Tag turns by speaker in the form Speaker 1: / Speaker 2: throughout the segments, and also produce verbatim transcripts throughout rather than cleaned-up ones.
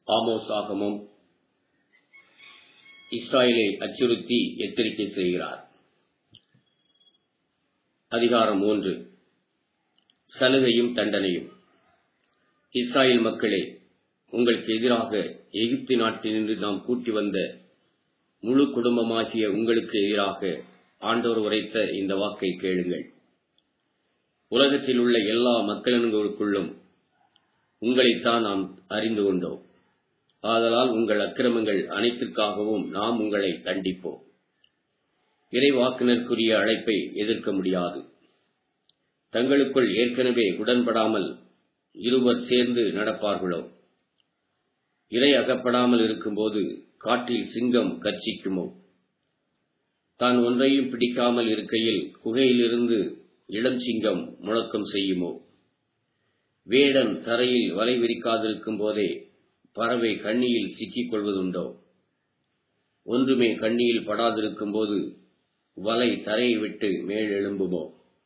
Speaker 1: Amos ஆகமம் இஸ்ராயேலை அச்சுறுத்தி எச்சரிக்கை செய்கிறார். அதிகாரம் மூன்று. சலுகையும் தண்டனையும். இஸ்ராயேல் மக்களே, உங்களுக்கு எதிராக எகிப்து நாட்டினின்று நாம் கூட்டி வந்த முழு குடும்பமாகிய உங்களுக்கு எதிராக ஆண்டவர் உரைத்த இந்த வாக்கை கேளுங்கள். உலகத்தில் உள்ள எல்லா மக்களினங்களுக்குள்ளும் உங்களைத்தான் நாம் அறிந்து கொண்டோம். ஆதலால் உங்கள் அக்கிரமங்கள் அனைத்திற்காகவும் நாம் உங்களை தண்டிப்போம். இறைவாக்கினருக்குரிய அழைப்பை எதிர்க்க முடியாது. தங்களுக்குள் ஏற்கனவே உடன்படாமல் இருவர் சேர்ந்து நடப்பார்களோ? இறை அகப்படாமல் இருக்கும்போது காட்டில் சிங்கம் கர்ச்சிக்குமோ? தான் ஒன்றையும் பிடிக்காமல் இருக்கையில் குகையிலிருந்து இளம் சிங்கம் முழக்கம் செய்யுமோ? வேடன் தரையில் வலை விரிக்காதிருக்கும் போதே பறவை கண்ணியில் சிக்கிக் கொள்வதுண்டோ? ஒன்றுமே கண்ணியில் படாதிருக்கும் போது வலை தரையை விட்டு மேல் எழும்புமோ?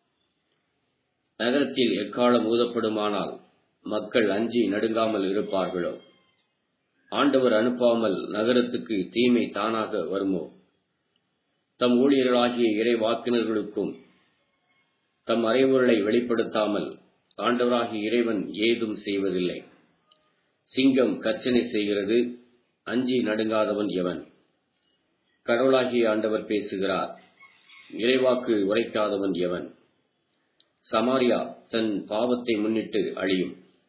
Speaker 1: நகரத்தில் எக்காலம் ஊதப்படுமானால் மக்கள் அஞ்சி நடுங்காமல் இருப்பார்களோ? ஆண்டவர் அனுப்பாமல் நகரத்துக்கு தீமை தானாக வருமோ? தம் ஊழியர்களாகிய இறை வாக்கினர்களுக்கும் தம் அறைவுகளை வெளிப்படுத்தாமல் ஆண்டவராகிய இறைவன் ஏதும் செய்வதில்லை. சிங்கம் கர்ச்சனை செய்கிறது, அஞ்சி நடுங்காதவன் எவன்? கடவுளாகிய ஆண்டவர் பேசுகிறார், இறைவாக்கு உரைக்காதவன் எவன்? சமாரியா தன் பாவத்தை முன்னிட்டு அழியும்.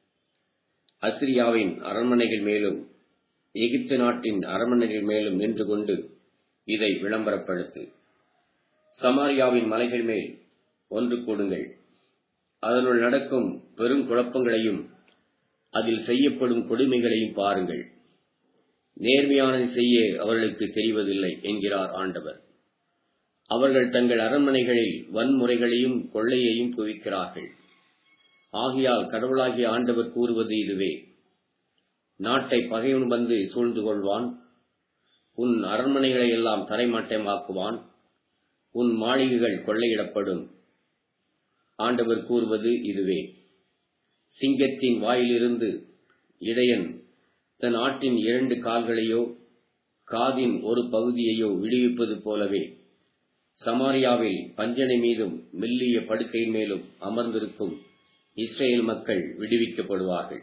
Speaker 1: அசிரியாவின் அரண்மனைகள் மேலும் எகிப்து நாட்டின் அரண்மனைகள் மேலும் நின்று கொண்டு இதை விளம்பரப்படுத்து. சமாரியாவின் மலைகள் மேல் ஒன்று கூடுங்கள். அதனுள் நடக்கும் பெரும் குழப்பங்களையும் அதில் செய்யப்படும் கொடுமைகளையும் பாருங்கள். நேர்மையானதை செய்ய அவர்களுக்கு தெரிவதில்லை என்கிறார் ஆண்டவர். அவர்கள் தங்கள் அரண்மனைகளில் வன்முறைகளையும் கொள்ளையையும் குவிக்கிறார்கள். ஆகையால் கடவுளாகிய ஆண்டவர் கூறுவது இதுவே: நாட்டை பகைவன் வந்து சூழ்ந்து கொள்வான், உன் அரண்மனைகளை எல்லாம் தரைமட்டமாக்குவான், உன் மாளிகைகள் கொள்ளையிடப்படும். ஆண்டவர் கூறுவது இதுவே: சிங்கத்தின் வாயிலிருந்து இடையன் தன் ஆட்டின் இரண்டு கால்களையோ காதின் ஒரு பகுதியையோ விடுவிப்பது போலவே சமாரியாவில் பஞ்சனை மீதும் மெல்லிய படுக்கையின் மேலும் அமர்ந்திருக்கும் இஸ்ரேல் மக்கள் விடுவிக்கப்படுவார்கள்.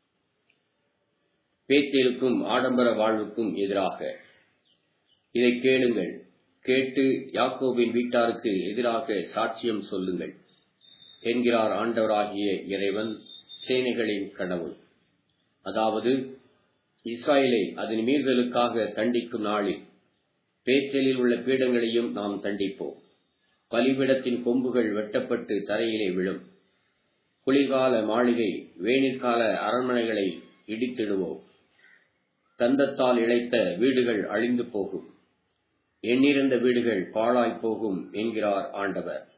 Speaker 1: பேத்தேலுக்கும் ஆடம்பர வாழ்வுக்கும் எதிராக. இதை கேளுங்கள், கேட்டு யாக்கோபின் வீட்டாருக்கு எதிராக சாட்சியம் சொல்லுங்கள் என்கிறார் ஆண்டவராகிய இறைவன், சேனைகளின் கடவுள். அதாவது, இஸ்ராயேலை அதன் மீறுதலுக்காக தண்டிக்கும் நாளில் பேத்தேலில் உள்ள பீடங்களையும் நாம் தண்டிப்போம். பலிபீடத்தின் கொம்புகள் வெட்டப்பட்டு தரையிலே விழும். குளிர்கால மாளிகை வேணிற்கால அரண்மனைகளை இடித்திடுவோம். தந்தத்தால் இழைத்த வீடுகள் அழிந்து போகும், எண்ணிறந்த வீடுகள் பாழாய்ப் போகும் என்கிறார் ஆண்டவர்.